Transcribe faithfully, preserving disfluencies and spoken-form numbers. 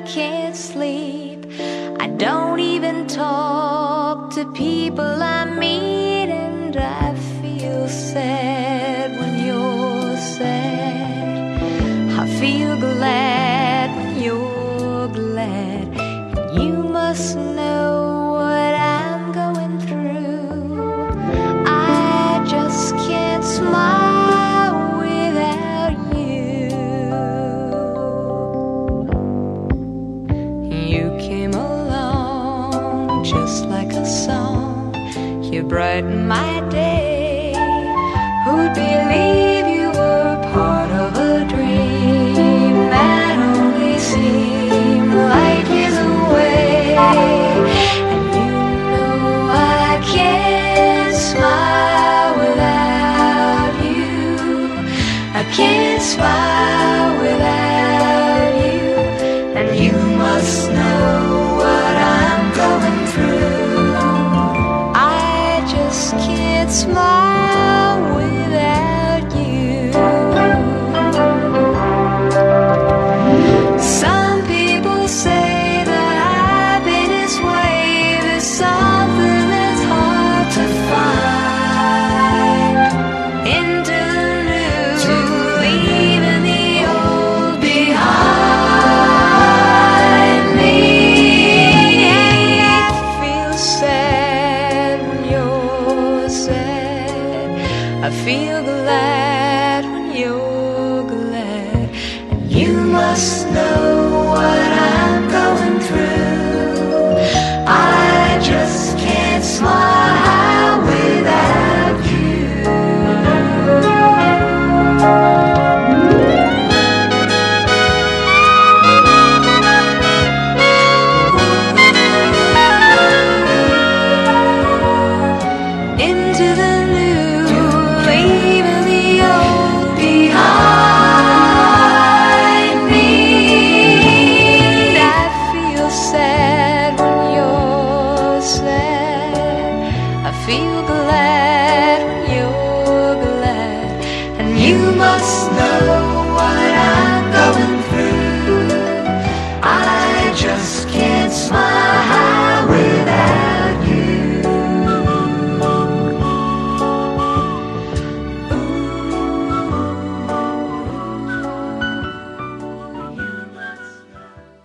can't sleep. I don't even talk to people I meet, and I feel sad when you're sad. I feel glad when you're glad. And you must know what I'm going through. I just can't smile without you. You came along just like a song. You brightened my day. Who'd believe you were part of a dream that only seemed light years away? And you know I can't smile without you. I can't smile without you, and you must know